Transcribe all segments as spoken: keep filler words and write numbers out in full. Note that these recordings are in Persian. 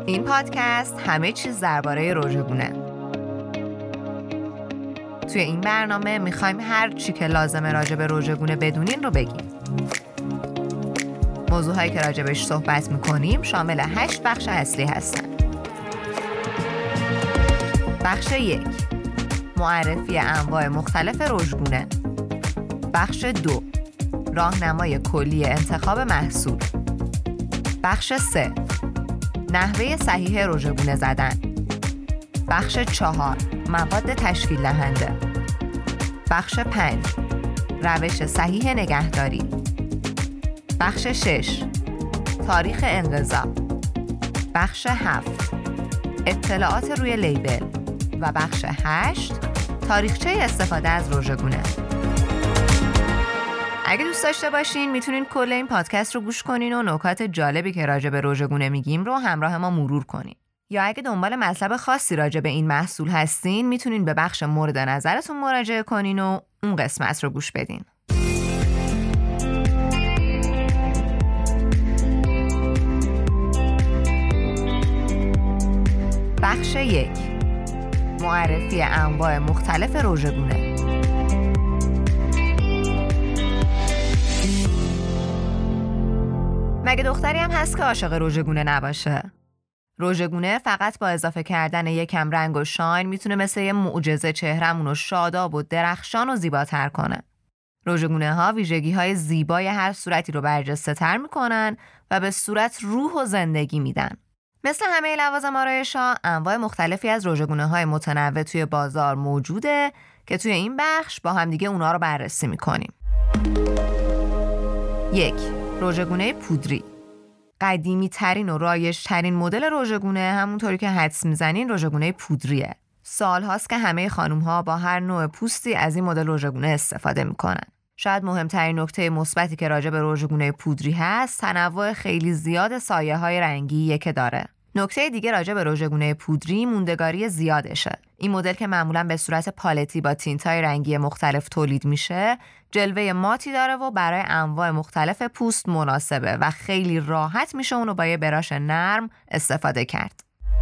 این پادکست همه چیز درباره رژگونه. توی این برنامه میخوایم هر چی که لازمه راجع به رژگونه بدونین رو بگیم. موضوعهایی که راجبش صحبت میکنیم شامل هشت بخش اصلی هستن. بخش یک، معرفی انواع مختلف رژگونه. بخش دو، راهنمای کلی انتخاب محصول. بخش سه، نحوه صحیح رژگونه زدن. بخش چهار، مواد تشکیل دهنده. بخش پنج، روش صحیح نگهداری. بخش شش، تاریخ انقضا. بخش هفت، اطلاعات روی لیبل. و بخش هشت، تاریخچه استفاده از رژگونه. اگه دوست داشته باشین میتونین کل این پادکست رو گوش کنین و نکات جالبی که راجع به رژگونه میگیم رو همراه ما مرور کنین. یا اگه دنبال مطلب خاصی راجع به این محصول هستین میتونین به بخش مورد نظرتون مراجعه کنین و اون قسمت رو گوش بدین. بخش یک، معرفی انواع مختلف رژگونه. مگه دختری هم هست که عاشق رژگونه نباشه؟ رژگونه فقط با اضافه کردن یکم رنگ و شاین میتونه مثل یه معجزه چهرمون رو شاداب و درخشان و زیباتر کنه. رژگونه ها ویژگی های زیبای هر صورتی رو برجسته تر میکنن و به صورت روح و زندگی میدن. مثل همه لوازم آرایش‌ها، انواع مختلفی از رژگونه های متنوع توی بازار موجوده که توی این بخش با هم دیگه اونا رو بررسی میکنیم. یک، رژگونه پودری. قدیمی ترین و رایج ترین مدل رژگونه، همونطوری که حدس میزنین، رژگونه پودریه. سال هاست که همه خانوم ها با هر نوع پوستی از این مدل رژگونه استفاده میکنن. شاید مهمترین نکته مثبتی که راجع به رژگونه پودری هست، تنوع خیلی زیاد سایه های رنگیه که داره. نکته دیگه راجع به رژگونه پودری موندگاری زیادشه. این مدل که معمولاً به صورت پالتی با تینت‌های رنگی مختلف تولید میشه، جلوه ماتی داره و برای انواع مختلف پوست مناسبه و خیلی راحت میشه اونو با یه براش نرم استفاده کرد.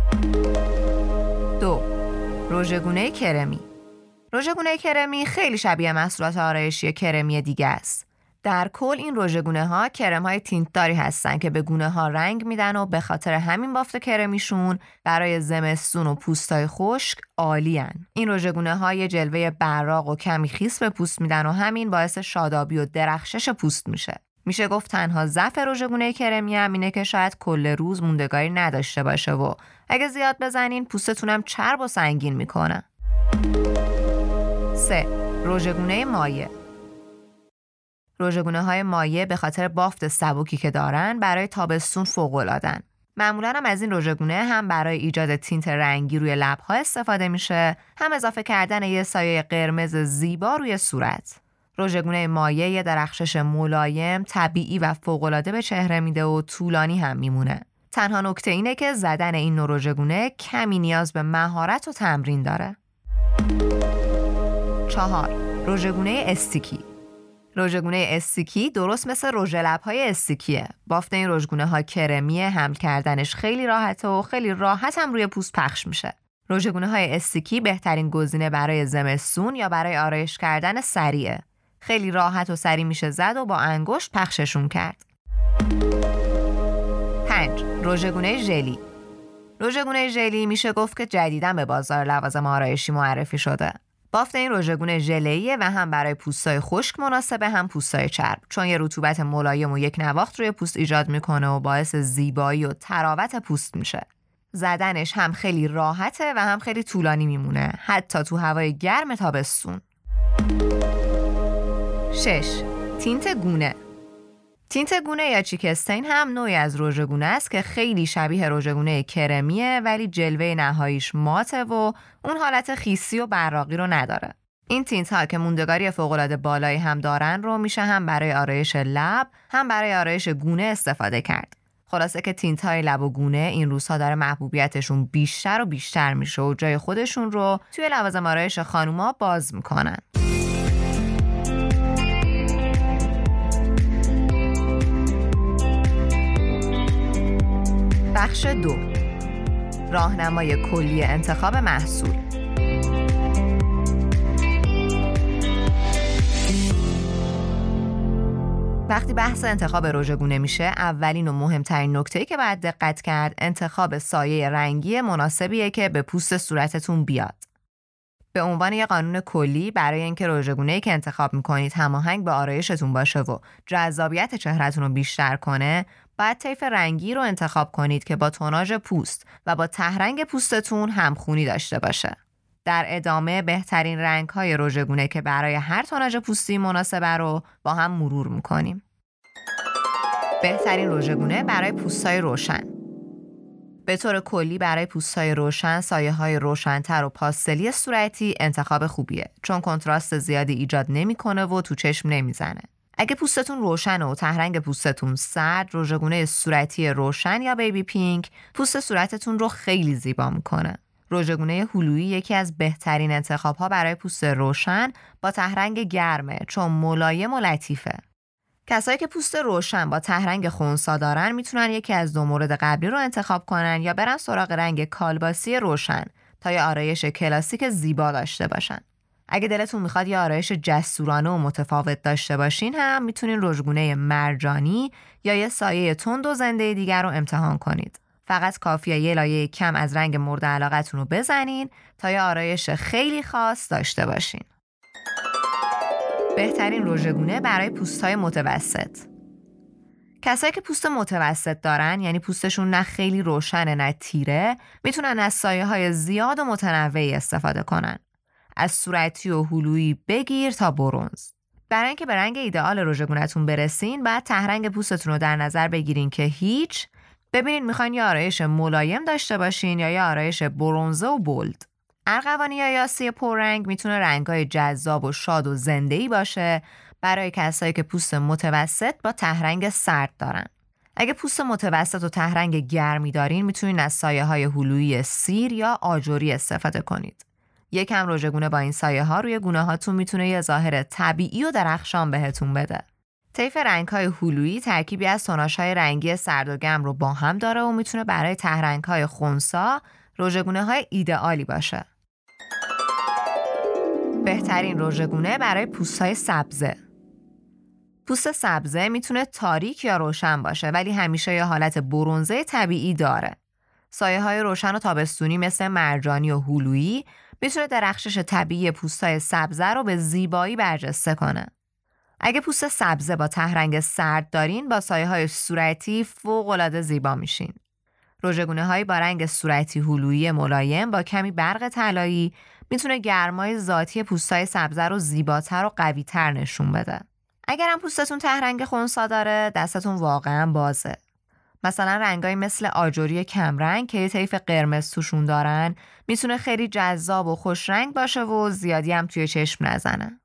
دو، رژگونه کرمی. رژگونه کرمی خیلی شبیه محصولات آرایشی کرمی دیگه است. در کل این رژگونه ها کرم های تینتداری هستن که به گونه ها رنگ میدن و به خاطر همین بافت کرمیشون برای زمستون و پوستای خشک عالی هن. این رژگونه ها یه جلوه براق و کمی خیس به پوست میدن و همین باعث شادابی و درخشش پوست میشه. میشه گفت تنها ضعف رژگونه کرمی هم اینه که شاید کل روز موندگاری نداشته باشه و اگه زیاد بزنین پوستتونم چرب و سنگین میکنه. سه، رژگونه مایع. رژگونه های مایع به خاطر بافت سبکی که دارن برای تابستون فوق‌العاده‌ن. معمولاً هم از این رژگونه هم برای ایجاد تینت رنگی روی لب‌ها استفاده میشه، هم اضافه کردن یه سایه قرمز زیبا روی صورت. رژگونه مایع یه درخشش ملایم، طبیعی و فوق‌العاده به چهره میده و طولانی هم میمونه. تنها نکته اینه که زدن این نوع رژگونه کمی نیاز به مهارت و تمرین داره. چهار، رژگونه استیکی. رژگونه استیکی درست مثل رژ لب‌های استیکیه. بافت این رژگونه ها کرمیه، حمل کردنش خیلی راحته و خیلی راحت هم روی پوست پخش میشه. رژگونه های استیکی بهترین گزینه برای زمستون یا برای آرایش کردن سریعه. خیلی راحت و سریع میشه زد و با انگشت پخششون کرد. پنج، رژگونه ژلی. رژگونه ژلی میشه گفت که جدیداً به بازار لوازم آرایشی معرفی شده. بافت این رژگونه ژلیه و هم برای پوستای خشک مناسبه، هم پوستای چرب، چون یه رطوبت ملایم و یک نواخت روی پوست ایجاد میکنه و باعث زیبایی و تراوت پوست میشه. زدنش هم خیلی راحته و هم خیلی طولانی میمونه، حتی تو هوای گرم تابستون. شش، تینت گونه. تینت گونه یا چیکستین هم نوعی از رژگونه است که خیلی شبیه رژگونه کرمیه، ولی جلوه نهاییش ماته و اون حالت خیسی و براقی رو نداره. این تینت ها که موندگاری فوق‌العاده بالایی هم دارن رو میشه هم برای آرایش لب هم برای آرایش گونه استفاده کرد. خلاصه که تینت های لب و گونه این روزها داره محبوبیتشون بیشتر و بیشتر میشه و جای خودشون رو توی لوازم آرایش خانوما باز میکنن. بخش دو، راهنمای کلی انتخاب محصول. وقتی بحث انتخاب رژه‌گونه میشه، اولین و مهمترین نکته‌ای که باید دقت کرد انتخاب سایه رنگی مناسبیه که به پوست صورتتون بیاد. به عنوان یه قانون کلی، برای اینکه رژه‌گونه‌ای که انتخاب میکنید هماهنگ به آرایشتون باشه و جذابیت چهرهتون رو بیشتر کنه، باید طیف رنگی رو انتخاب کنید که با توناژ پوست و با تهرنگ پوستتون همخونی داشته باشه. در ادامه بهترین رنگ‌های رژه‌گونه که برای هر توناژ پوستی مناسبه رو با هم مرور می‌کنیم. بهترین رژه‌گونه برای پوست‌های روشن. به طور کلی برای پوست‌های روشن، سایه‌های روشن‌تر و پاستلی صورتی انتخاب خوبیه، چون کنتراست زیادی ایجاد نمی‌کنه و تو چشم نمیزنه. اگه پوستتون روشنه و تهرنگ پوستتون سرد، رژه‌گونه صورتی روشن یا بیبی پینک پوست صورتتون رو خیلی زیبا می‌کنه. رژه‌گونه هلویی یکی از بهترین انتخاب‌ها برای پوست روشن با تهرنگ گرمه، چون ملایم و لطیفه. کسایی که پوست روشن با تهرنگ خنثی دارن میتونن یکی از دو مورد قبلی رو انتخاب کنن یا برن سراغ رنگ کالباسی روشن تا یه آرایش کلاسیک زیبا داشته باشن. اگه دلتون میخواد یه آرایش جسورانه و متفاوت داشته باشین هم میتونین رژه‌گونه مرجانی یا یه سایه تند و زنده دیگر رو امتحان کنید. فقط کافیه یه لایه کم از رنگ مورد علاقتون رو بزنین تا یه آرایش خیلی خاص داشته باشین. بهترین رژه‌گونه برای پوست‌های متوسط. کسایی که پوست متوسط دارن، یعنی پوستشون نه خیلی روشنه نه تیره، میتونن از سایه‌های زیاد و متنوعی استفاده کنن. از صورتی و هلویی بگیر تا برنز. برای اینکه به رنگ ایدئال رژه‌گونه‌تون برسین، بعد تهرنگ پوستتون رو در نظر بگیرین که هیچ. ببینید میخواین یه آرایش ملایم داشته باشین یا یه آرایش برنزه و بولد. ارغوانی یا یاسی پررنگ میتونه رنگ‌های جذاب و شاد و زنده‌ای باشه برای کسایی که پوست متوسط با تهرنگ سرد دارن. اگه پوست متوسط و تهرنگ گرمی دارین، میتونین از سایه‌های هلویی سیر یا آجوری استفاده کنید. یکم رژه‌گونه با این سایه‌ها روی گونه‌هاتون میتونه یه ظاهر طبیعی و درخشان بهتون بده. طیف رنگ‌های هلویی ترکیبی از توناژهای رنگی سرد و گرم رو با هم داره و میتونه برای تهرنگ‌های خنثی رژه‌گونه‌های ایدئالی باشه. بهترین رژه‌گونه برای پوست‌های سبزه. پوست سبزه میتونه تاریک یا روشن باشه، ولی همیشه یه حالت برنزه طبیعی داره. سایه‌های روشن و تابستونی مثل مرجانی و هلویی میتونه درخشش طبیعی پوست‌های سبزه رو به زیبایی برجسته کنه. اگه پوست سبزه با تهرنگ سرد دارین، با سایه‌های صورتی فوق‌العاده زیبا میشین. رژه‌گونه‌هایی با رنگ صورتی هلویی ملایم با کمی برق طلایی میتونه گرمای ذاتی پوست‌های سبزه رو زیباتر و قوی‌تر نشون بده. اگر هم پوستتون تهرنگ خنثی داره، دستتون واقعاً بازه. مثلا رنگای مثل آجوری کمرنگ که یه طیف قرمز توشون دارن میتونه خیلی جذاب و خوش رنگ باشه و زیادی هم توی چشم نزنه.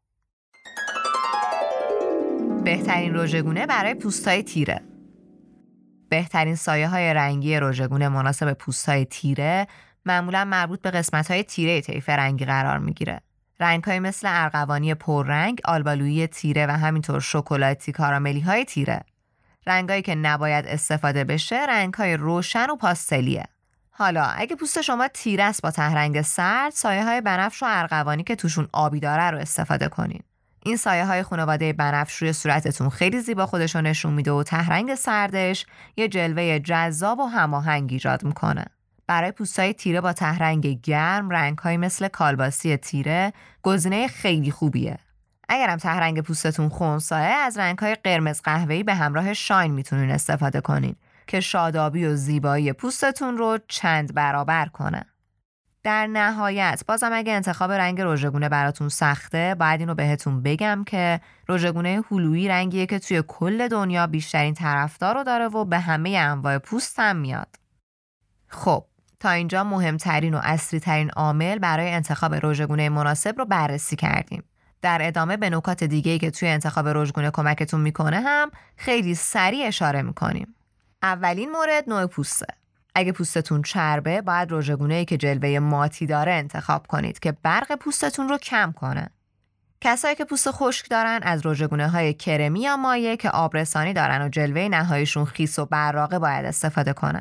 بهترین رژه‌گونه برای پوست‌های تیره. بهترین سایه‌های رنگی رژه‌گونه مناسب پوست‌های تیره معمولاً مربوط به قسمت‌های تیره طیف رنگی قرار می‌گیره. رنگ‌های مثل ارغوانی پررنگ، آلبالویی تیره و همینطور شکلاتی کاراملی‌های تیره. رنگایی که نباید استفاده بشه رنگ‌های روشن و پاستلیه. حالا اگه پوست شما تیره است با تهرنگ سرد، سایه‌های بنفش و ارغوانی که توشون آبی داره رو استفاده کنین. این سایه‌های خانواده بنفش روی صورتتون خیلی زیبا خودشون نشون میده و تهرنگ سردش یه جلوه جذاب و هماهنگ ایجاد میکنه. برای پوستای تیره با تهرنگ گرم، رنگ‌های مثل کالباسی تیره گزینه خیلی خوبیه. اگرم تهرنگ پوستتون خنثیه، از رنگ‌های قرمز قهوه‌ای به همراه شاین میتونین استفاده کنین که شادابی و زیبایی پوستتون رو چند برابر کنه. در نهایت بازم اگه انتخاب رنگ رژه‌گونه براتون سخته، باید اینو بهتون بگم که رژه‌گونه هلویی رنگیه که توی کل دنیا بیشترین طرفدار رو داره و به همه انواع پوست هم میاد. خب تا اینجا مهمترین و اصلی ترین عامل برای انتخاب رژه‌گونه مناسب رو بررسی کردیم. در ادامه به نکات دیگه‌ای که توی انتخاب رژه‌گونه کمکتون میکنه هم خیلی سریع اشاره میکنیم. اولین مورد نوع پوسته. اگه پوستتون چربه، باید رژه‌گونه‌ای که جلوه ماتی داره انتخاب کنید که برق پوستتون رو کم کنه. کسایی که پوست خشک دارن از رژه‌گونه‌های کرمی یا مایع که آبرسانی دارن و جلوه نهاییشون خیس و براقه باید استفاده کنن.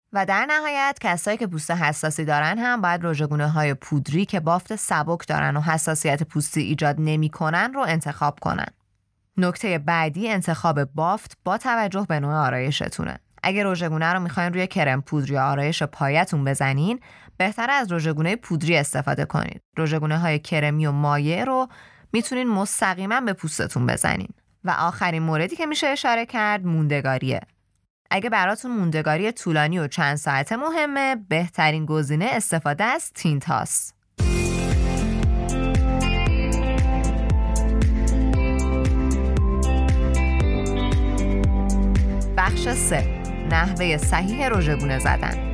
و در نهایت کسایی که پوست حساسی دارن هم باید رژگونه‌های پودری که بافت سبک دارن و حساسیت پوستی ایجاد نمی‌کنن رو انتخاب کنن. نکته بعدی انتخاب بافت با توجه به نوع آرایشتونه. اگه رژگونه رو میخواین روی کرم پودر یا آرایش پایتون بزنین، بهتره از رژگونه پودری استفاده کنید. رژگونه‌های کرمی و مایع رو میتونین مستقیما به پوستتون بزنین. و آخرین موردی که میشه اشاره کرد موندگاریه. اگه براتون موندگاری طولانی و چند ساعته مهمه، بهترین گزینه استفاده از تینت هاست. بخش سه، نحوه صحیح رژگونه زدن.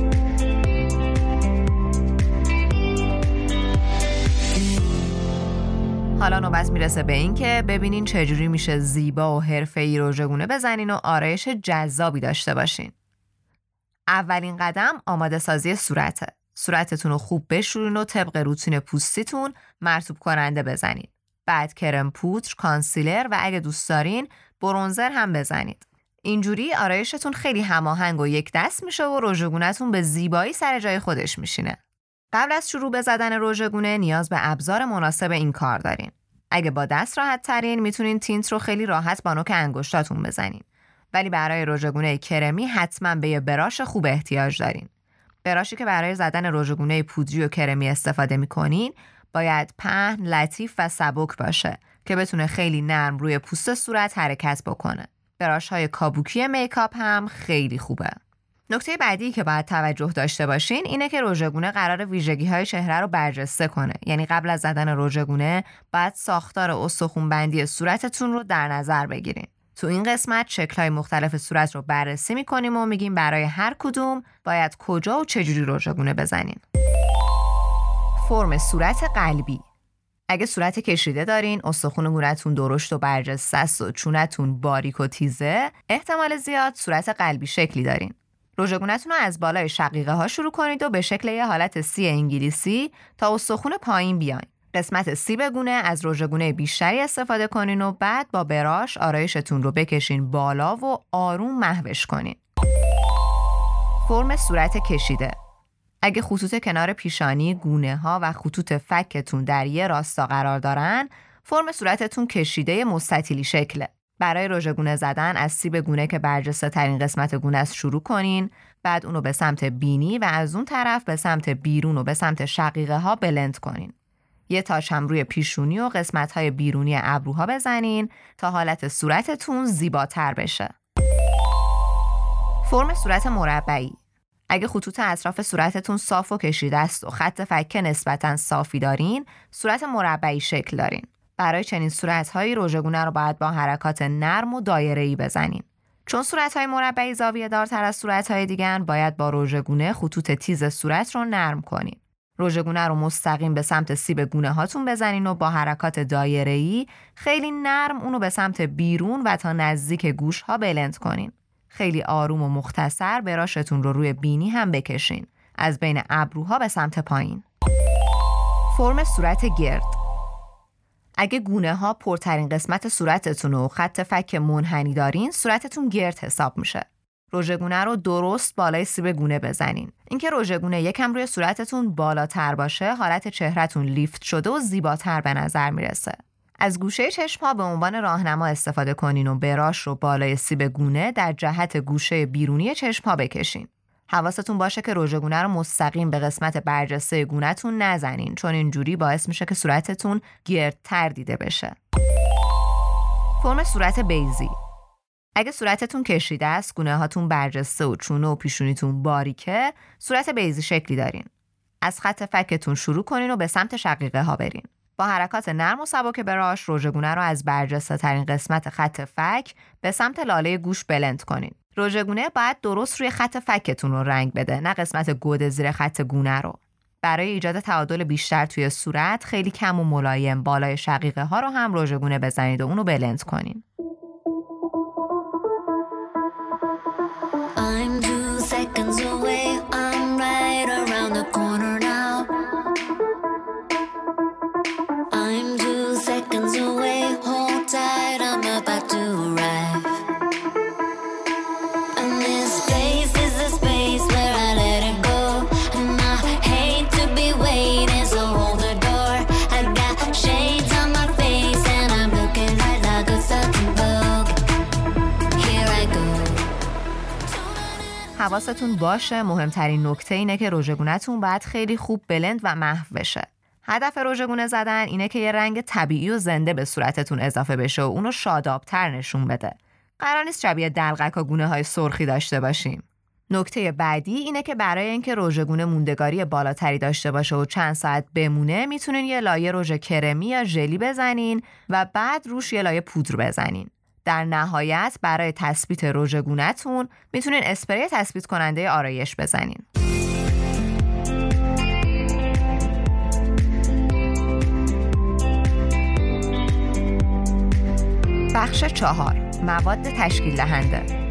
حالا نوبت میرسه به این که ببینین چجوری میشه زیبا و حرفه‌ای رژگونه بزنین و آرایش جذابی داشته باشین. اولین قدم آماده سازی صورته. صورتتون رو خوب بشورین و طبق روتین پوستیتون مرطوب کننده بزنین. بعد کرم پودر، کانسیلر و اگه دوست دارین برونزر هم بزنید. اینجوری آرایشتون خیلی هماهنگ و یک دست میشه و رژگونه‌تون به زیبایی سر جای خودش میشینه. قبل از شروع به زدن رژگونه نیاز به ابزار مناسب این کار دارین. اگه با دست راحت ترین میتونین تینت رو خیلی راحت با نوک انگشتاتون بزنین. ولی برای رژگونه کرمی حتما به یه براش خوب احتیاج دارین. براشی که برای زدن رژگونه پودری و کرمی استفاده میکنین باید پهن، لطیف و سبک باشه که بتونه خیلی نرم روی پوست صورت حرکت بکنه. براش‌های کابوکی میکاپ هم خیلی خوبه. نکته بعدی که باید توجه داشته باشین اینه که رژگونه قرار ویژگی‌های چهره رو برجسته کنه. یعنی قبل از زدن رژگونه باید ساختار استخوان‌بندی صورتتون رو در نظر بگیرین. تو این قسمت شکل‌های مختلف صورت رو بررسی می‌کنیم و میگیم برای هر کدوم باید کجا و چجوری رژگونه بزنین. فرم صورت قلبی. اگه صورت کشیده دارین، استخوان گونه‌تون درشت و برجسته است و چونتون باریک و تیزه، احتمال زیاد صورت قلبی شکلی دارین. رژگونه‌تون رو از بالای شقیقه ها شروع کنید و به شکل یه حالت سی انگلیسی تا استخوان پایین بیاین. قسمت سیب گونه از رژگونه بیشتری استفاده کنین و بعد با براش آرایشتون رو بکشین بالا و آروم محوش کنین. فرم صورت کشیده. اگه خطوط کنار پیشانی، گونه ها و خطوط فکتون در یه راستا قرار دارن، فرم صورتتون کشیده مستطیلی شکله. برای رژگونه زدن از سیب گونه که برجسته ترین قسمت گونه است شروع کنین، بعد اونو به سمت بینی و از اون طرف به سمت بیرون و به سمت شقیقه ها بلند کنین. یه تاچ هم روی پیشونی و قسمت های بیرونی ابروها بزنین تا حالت صورتتون زیباتر بشه. فرم صورت مربعی. اگه خطوط اطراف صورتتون صاف و کشیده است و خط فکه نسبتاً صافی دارین، صورت مربعی شکل دارین. برای چنین صورت‌هایی رژگونه رو باید با حرکات نرم و دایره‌ای بزنین. چون صورت‌های مربعی زاویه دارتر از صورت‌های دیگه، باید با رژگونه خطوط تیز صورت رو نرم کنین. رژگونه رو مستقیم به سمت سیب گونه هاتون بزنین و با حرکات دایره‌ای خیلی نرم اونو به سمت بیرون و تا نزدیک گوش‌ها بلند کنین. خیلی آروم و مختصر براشتون رو روی بینی هم بکشین، از بین ابروها به سمت پایین. فرم صورت گرد. اگه گونه ها پرترین قسمت صورتتون و خط فک منحنی دارین، صورتتون گرد حساب میشه. رژگونه رو درست بالای سیب گونه بزنین. اینکه رژگونه یکم روی صورتتون بالاتر باشه، حالت چهرهتون لیفت شده و زیباتر به نظر میرسه. از گوشه چشم‌ها به عنوان راهنما استفاده کنین و براش رو بالای سیب گونه در جهت گوشه بیرونی چشم‌ها بکشین. حواستون باشه که رژگونه رو مستقیم به قسمت برجسته گونه‌تون نزنین، چون اینجوری باعث میشه که صورتتون گردتر دیده بشه. فرم صورت بیضی. اگه صورتتون کشیده است، گونه هاتون برجسته و چونه و پیشونیتون باریکه، صورت بیضی شکلی دارین. از خط فکتون شروع کنین و به سمت شقیقه ها برین. با حرکات نرم و سبک براش رژگونه رو از برجسته ترین قسمت خط فک به سمت لاله گوش بلند کنین. رژگونه باید درست روی خط فکتون رو رنگ بده، نه قسمت گود زیر خط گونه رو. برای ایجاد تعادل بیشتر توی صورت خیلی کم و ملایم بالای شقیقه ها رو هم رژگونه بزنید و اونو بلند کنین. I'm two seconds away, I'm right around the corner now. I'm two seconds away, hold tight, I'm about to arrive. And this space is the space حواستون باشه مهمترین نکته اینه که رژگونه‌تون باید خیلی خوب بلند و محو بشه. هدف رژگونه زدن اینه که یه رنگ طبیعی و زنده به صورتتون اضافه بشه و اونو شاداب‌تر نشون بده. قرار نیست شبیه دلقک و گونه‌های سرخی داشته باشیم. نکته بعدی اینه که برای اینکه رژگونه موندگاری بالاتری داشته باشه و چند ساعت بمونه میتونین یه لایه رژ کرمی یا ژلی بزنین و بعد روش یه لایه پودر بزنین. در نهایت برای تثبیت رژگونه‌تون میتونین اسپری تثبیت کننده آرایش بزنین. بخش چهار، مواد تشکیل دهنده.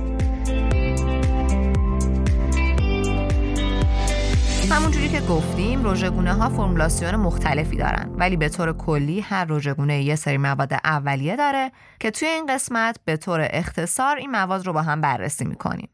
همونجوری که گفتیم رژگونه ها فرمولاسیون مختلفی دارن، ولی به طور کلی هر رژگونه یه سری مواد اولیه داره که توی این قسمت به طور اختصار این مواد رو با هم بررسی میکنیم.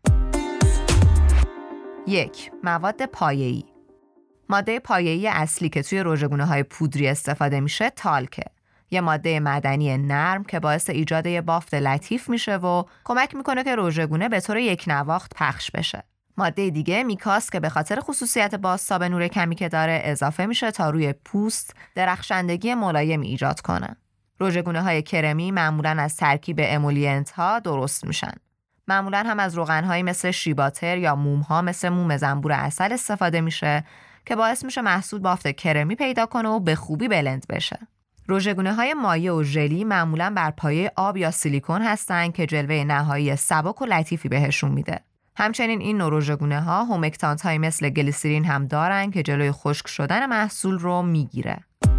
یک، مواد پایه‌ای. ماده پایه‌ای اصلی که توی رژگونه های پودری استفاده میشه تالکه. یه ماده معدنی نرم که باعث ایجاد یه بافت لطیف میشه و کمک میکنه که رژگونه به طور یک نواخت پخش بشه. ماده دیگه میکاس که به خاطر خصوصیت بازتاب نور کمی که داره اضافه میشه تا روی پوست درخشندگی ملایمی ایجاد کنه. رژگونه های کرمی معمولاً از ترکیب امولینت ها درست میشن. معمولاً هم از روغن هایی مثل شیباتر یا موم ها مثل موم زنبور عسل استفاده میشه که باعث میشه محصول بافت کرمی پیدا کنه و به خوبی بلند بشه. رژگونه های مایع و ژلی معمولاً بر پایه آب یا سیلیکون هستن که جلوه نهایی سبک و لطیفی بهشون میده. همچنین این نوع رژگونه ها هومکتانت های مثل گلیسرین هم دارن که جلوی خشک شدن محصول رو میگیره.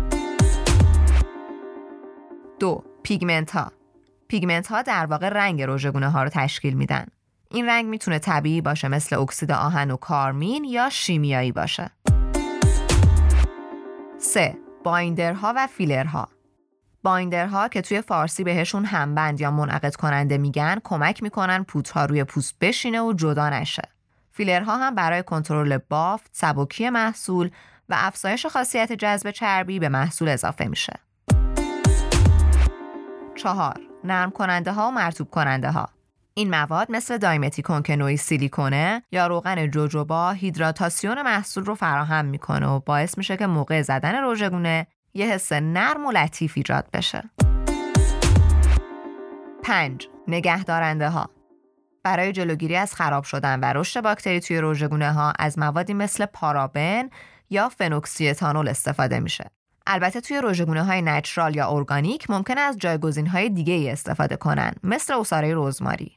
دو، پیگمنت ها. پیگمنت ها در واقع رنگ رژگونه ها رو تشکیل میدن. این رنگ میتونه طبیعی باشه مثل اکسید آهن و کارمین یا شیمیایی باشه. سه، بایندرها و فیلرها. بایندرها که توی فارسی بهشون همبند یا منعقد کننده میگن کمک میکنن پودرها روی پوست بشینه و جدا نشه. فیلرها هم برای کنترل بافت، سبکی محصول و افزایش خاصیت جذب چربی به محصول اضافه میشه. چهار، نرم کننده ها و مرطوب کننده ها. این مواد مثل دایمتیکون که نوعی سیلیکونه یا روغن جوجوبا هیدراتاسیون محصول رو فراهم میکنه و باعث میشه که موقع زدن رژگونه یه حس نرم و لطیف ایجاد بشه. پنج، نگهدارنده ها. برای جلوگیری از خراب شدن و رشد باکتری توی رژگونه ها از موادی مثل پارابن یا فنوکسی اتانول استفاده میشه. البته توی رژگونه های نچرال یا ارگانیک ممکنه از جایگزین های دیگه ای استفاده کنن مثل عصاره رزماری.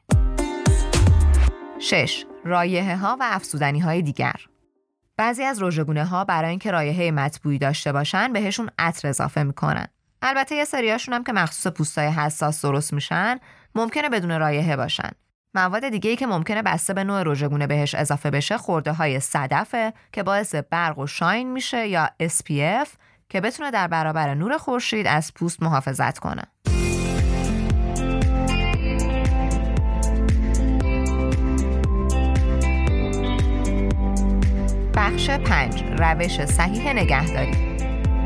شش، رایحه ها و افزودنی های دیگر. بعضی از رژگونه ها برای اینکه رایحه مطبوعی داشته باشن بهشون عطر اضافه میکنن. البته یه سریاشون هم که مخصوص پوستای حساس درست میشن ممکنه بدون رایحه باشن. مواد دیگه‌ای که ممکنه بسته به نوع رژگونه بهش اضافه بشه خرده های صدفه که باعث برق و شاین میشه یا اس پی اف که بتونه در برابر نور خورشید از پوست محافظت کنه. بخش پنج، روش صحیح نگهداری.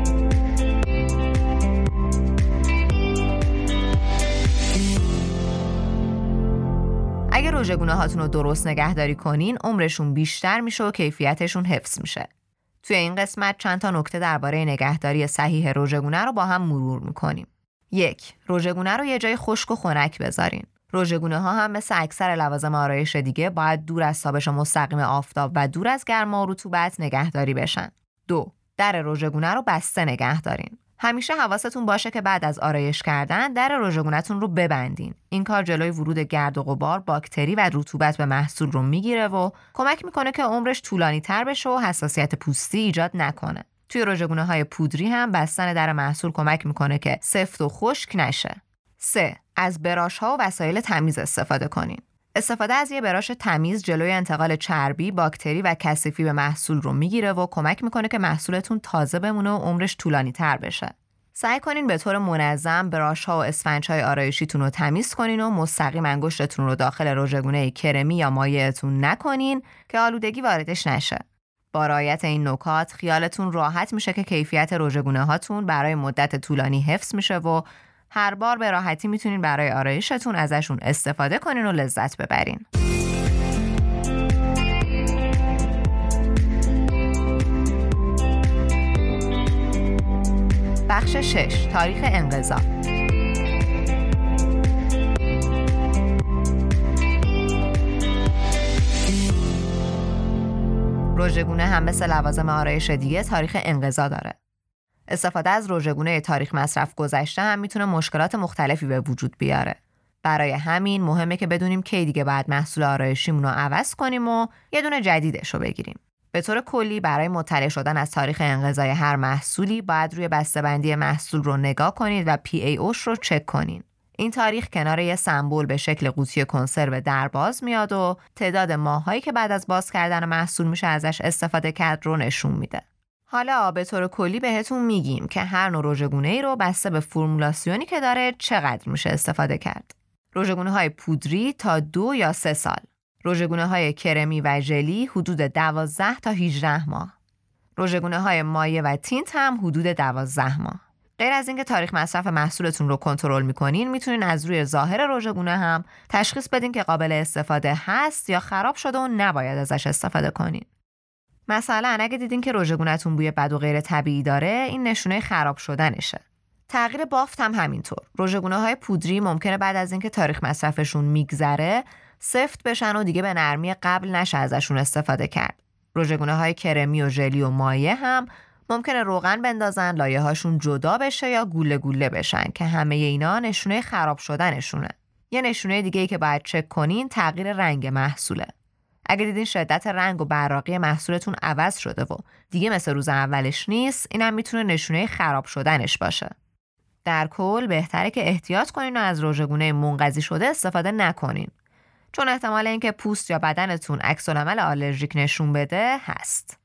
اگه رژگونه هاتون رو درست نگهداری کنین عمرشون بیشتر میشه و کیفیتشون حفظ میشه. توی این قسمت چند تا نکته درباره نگهداری صحیح رژگونه رو با هم مرور میکنیم. یک، رژگونه رو یه جای خشک و خنک بذارین. رژگونه ها هم مثل اکثر لوازم آرایش دیگه باید دور از تابش مستقیم آفتاب و دور از گرما و رطوبت نگهداری بشن. دو، در رژگونه رو بسته نگه دارین. همیشه حواستون باشه که بعد از آرایش کردن در رژگونه‌تون رو ببندین. این کار جلوی ورود گرد و غبار، باکتری و رطوبت به محصول رو میگیره و کمک میکنه که عمرش طولانی تر بشه و حساسیت پوستی ایجاد نکنه. توی رژگونه‌های پودری هم بستن در محصول کمک میکنه که سفت و خشک نشه. سه، از براش‌ها و وسایل تمیز استفاده کنین. استفاده از یه براش تمیز جلوی انتقال چربی، باکتری و کثیفی به محصول رو میگیره و کمک میکنه که محصولتون تازه بمونه و عمرش طولانی تر بشه. سعی کنین به طور منظم براش‌ها و اسفنج‌های آرایشیتون رو تمیز کنین و مستقیم انگشتتون رو داخل رژگونه کرمی یا مایعتون نکنین که آلودگی واردش نشه. با رعایت این نکات خیالتون راحت میشه که کیفیت رژگونه هاتون برای مدت طولانی حفظ میشه و هر بار به راحتی میتونین برای آرایشتون ازشون استفاده کنین و لذت ببرین. بخش شش، تاریخ انقضا. رژه‌گونه هم مثل لوازم آرایش دیگه تاریخ انقضا داره. استفاده از رژه‌گونه تاریخ مصرف گذشته هم میتونه مشکلات مختلفی به وجود بیاره. برای همین مهمه که بدونیم کی دیگه باید محصول آرایشیمون رو عوض کنیم و یه دونه جدیدش رو بگیریم. به طور کلی برای مطلع شدن از تاریخ انقضای هر محصولی باید روی بسته‌بندی محصول رو نگاه کنید و پی ای اوش رو چک کنین. این تاریخ کنار یه سمبل به شکل قوطی کنسرو در باز میاد و تعداد ماهایی که بعد از باز کردن محصول میشه ازش استفاده کرد رو نشون میده. حالا به طور کلی بهتون میگیم که هر نوع رژه‌گونه‌ای رو بسته به فرمولاسیونی که داره چقدر میشه استفاده کرد. رژه‌گونه‌های پودری تا دو یا سه سال. رژه‌گونه‌های کرمی و ژلی حدود دوازده تا هجده ماه. رژه‌گونه‌های مایع و تینت هم حدود دوازده ماه. غیر از اینکه تاریخ مصرف محصولتون رو کنترل می‌کنین، میتونین از روی ظاهر رژه‌گونه هم تشخیص بدین که قابل استفاده هست یا خراب شده و نباید ازش استفاده کنین. مثلا اگه دیدین که رژه‌گونه‌تون بوی بد و غیر طبیعی داره، این نشونه خراب شدنشه. تغییر بافت هم همینطور. رژه‌گونه‌های پودری ممکنه بعد از اینکه تاریخ مصرفشون میگذره، سفت بشن و دیگه به نرمی قبل نشه ازشون استفاده کرد. رژه‌گونه‌های کرمی و ژلی و مایع هم ممکنه روغن بندازن، لایه‌هاشون جدا بشه یا گوله گوله بشن که همه اینا نشونه خراب شدنشونه. یه نشونه دیگه‌ای که باید چک کنین تغییر رنگ محصوله. اگه دیدین شدت رنگ و براقی محصولتون عوض شده و دیگه مثل روز اولش نیست، اینم میتونه نشونه خراب شدنش باشه. در کل بهتره که احتیاط کنین و از رژه‌گونه منقضی شده استفاده نکنین، چون احتمال اینکه پوست یا بدنتون عکس‌العمل آلرژیک نشون بده هست.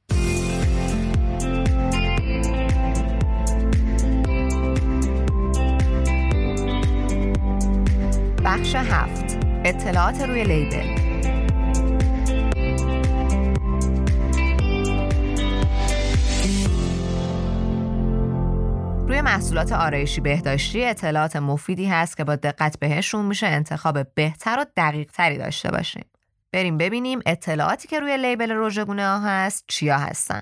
بخش هفت، اطلاعات روی لیبل. روی محصولات آرایشی بهداشتی اطلاعات مفیدی هست که با دقت بهشون میشه انتخاب بهتر و دقیق تری داشته باشیم. بریم ببینیم اطلاعاتی که روی لیبل رژه‌گونه ها هست چیا هستن.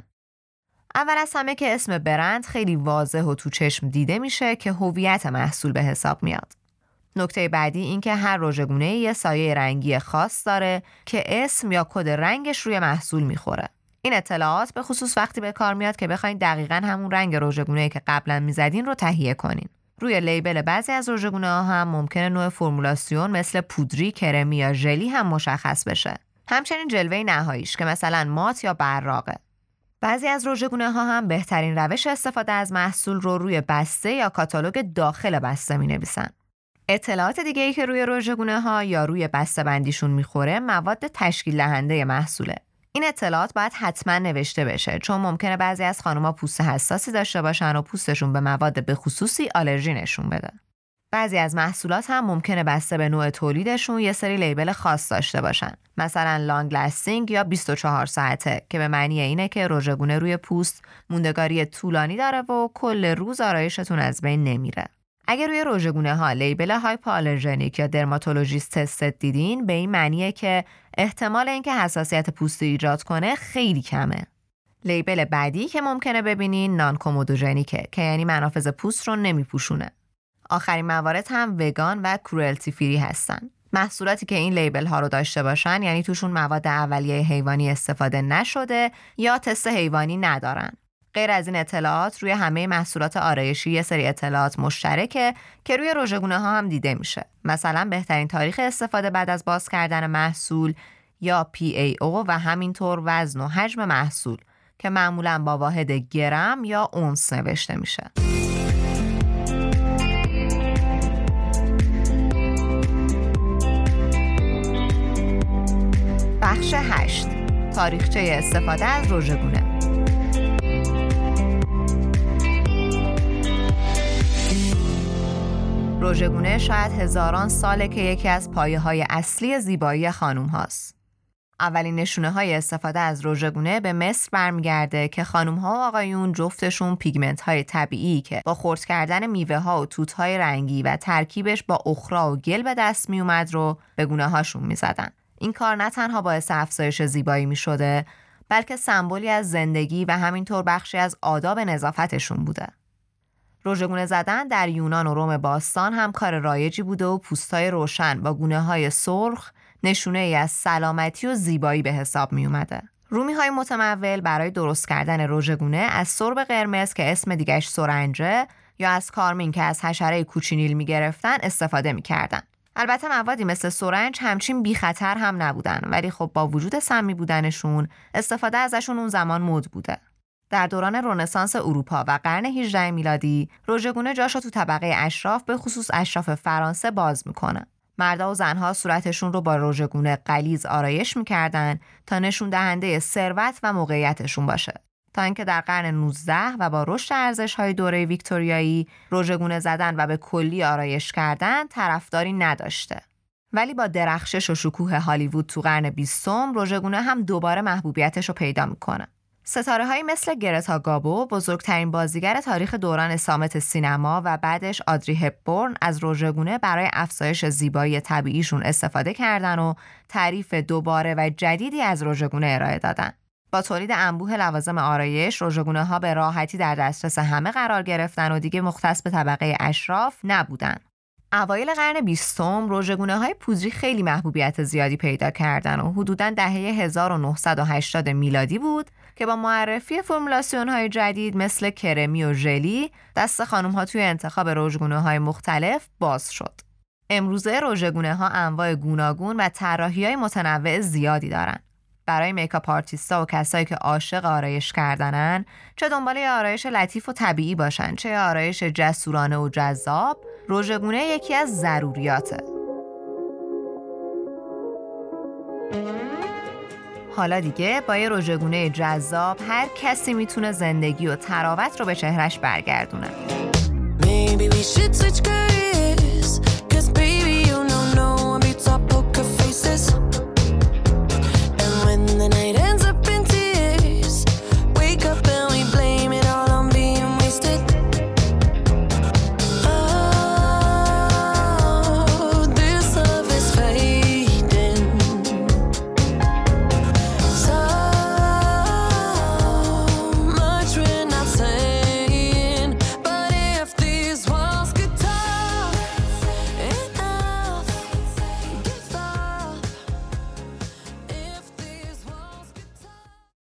اول از همه که اسم برند خیلی واضح و تو چشم دیده میشه که هویت محصول به حساب میاد. نکته بعدی این که هر رژه‌گونه یه سایه رنگی خاص داره که اسم یا کد رنگش روی محصول میخوره. این اطلاعات به خصوص وقتی به کار میاد که بخواید دقیقاً همون رنگ رژه‌گونه‌ای که قبلا میزدین رو تهیه کنین. روی لیبل بعضی از رژه‌گونه‌ها هم ممکنه نوع فرمولاسیون مثل پودری، کرمی یا ژلی هم مشخص بشه. همچنین جلوه نهاییش که مثلا مات یا براقه. بعضی از رژه‌گونه‌ها هم بهترین روش استفاده از محصول رو روی بسته یا کاتالوگ داخل بسته می‌نویسن. اطلاعات دیگه‌ای که روی رژه‌گونه‌ها یا روی بسته‌بندیشون میخوره مواد تشکیل دهنده محصوله. این اطلاعات باید حتما نوشته بشه، چون ممکنه بعضی از خانوما پوست حساسی داشته باشن و پوستشون به مواد به خصوصی آلرژی نشون بده. بعضی از محصولات هم ممکنه بسته به نوع تولیدشون یه سری لیبل خاص داشته باشن، مثلا لانگ لاستینگ یا بیست و چهار ساعته، که به معنی اینه که رژه‌گونه روی پوست موندگاری طولانی داره و کل روز آرایشتون از بین نمیره. اگر روی رژه‌گونه ها لیبل هایپوآلرژنیک یا درماتولوژیست تست دیدین، به این معنیه که احتمال اینکه حساسیت پوستی ایجاد کنه خیلی کمه. لیبل بعدی که ممکنه ببینین نان کومودوژنیکه که یعنی منافذ پوست رو نمیپوشونه. آخرین موارد هم وگان و کروئلتی فری هستن. محصولاتی که این لیبل ها رو داشته باشن یعنی توشون مواد اولیه حیوانی استفاده نشده یا تست حیوانی ندارن. غیر از این اطلاعات روی همه محصولات آرایشی یه سری اطلاعات مشترکه که روی رژه‌گونه ها هم دیده میشه. مثلا بهترین تاریخ استفاده بعد از باز کردن محصول یا پی ای او و همینطور وزن و حجم محصول که معمولاً با واحد گرم یا اونس نوشته میشه. بخش هشت، تاریخچه استفاده از رژه‌گونه. رژه‌گونه شاید هزاران ساله که یکی از پایه‌های اصلی زیبایی خانوم هاست. اولین نشونه‌های استفاده از رژه‌گونه به مصر برمیگرده که خانوم‌ها و آقایون جفتشون پیگمنت‌های طبیعی که با خرد کردن میوه‌ها و توت‌های رنگی و ترکیبش با اخرا و گل به دست میومد رو به گونه‌هاشون می‌زدن. این کار نه تنها باعث افزایش زیبایی می‌شده، بلکه سمبولی از زندگی و همینطور بخشی از آداب نظافتشون بوده. رژه‌گونه زدن در یونان و روم باستان هم کار رایجی بوده و پوستای روشن با گونه‌های سرخ نشونه ای از سلامتی و زیبایی به حساب می اومده. رومی‌های متمول برای درست کردن رژه‌گونه از سرب قرمز که اسم دیگه‌اش سرنجه یا از کارمین که از حشره کوچینیل می‌گرفتن استفاده می‌کردن. البته موادی مثل سرنج همچین بی خطر هم نبودن، ولی خب با وجود سمی بودنشون استفاده ازشون اون زمان مد بوده. در دوران رنسانس اروپا و قرن هجدهم میلادی رژه‌گونه جاشو تو طبقه اشراف به خصوص اشراف فرانسه باز میکنه. مردا و زنها صورتشون رو با رژه‌گونه غلیظ آرایش میکردن تا نشون دهنده ثروت و موقعیتشون باشه. تا اینکه در قرن نوزدهم و با رشد ارزش‌های دوره ویکتوریایی رژه‌گونه زدن و به کلی آرایش کردن طرفداری نداشته. ولی با درخشش و شکوه هالیوود تو قرن بیستم رژه‌گونه هم دوباره محبوبیتش رو پیدا میکنه. ستاره‌هایی مثل گرتا گابو، بزرگترین بازیگر تاریخ دوران صامت سینما، و بعدش آدری هپبورن از رژه‌گونه برای افزایش زیبایی طبیعیشون استفاده کردن و تعریف دوباره و جدیدی از رژه‌گونه ارائه دادن. با تولید انبوه لوازم آرایش، رژه‌گونه‌ها به راحتی در دسترس همه قرار گرفتن و دیگه مختص به طبقه اشراف نبودن. اوایل قرن بیستم رژه‌گونه‌های پودری خیلی محبوبیت زیادی پیدا کردن و حدوداً دهه هزار و نهصد و هشتاد میلادی بود که با معرفی فرمولاسیون‌های جدید مثل کرمی و ژلی دست خانم‌ها توی انتخاب رژه‌گونه‌های مختلف باز شد. امروزه رژه‌گونه‌ها انواع گوناگون و طراحی‌های متنوع زیادی دارن. برای میکاپ آرتیستا و کسایی که عاشق آرایش کردنن، چه دنبال آرایش لطیف و طبیعی باشن، چه آرایش جسورانه و جذاب، رژه‌گونه یکی از ضروریاته. حالا دیگه با یه رژه‌گونه جذاب هر کسی میتونه زندگی و طراوت رو به چهرش برگردونه. Maybe we should switch careers, 'cause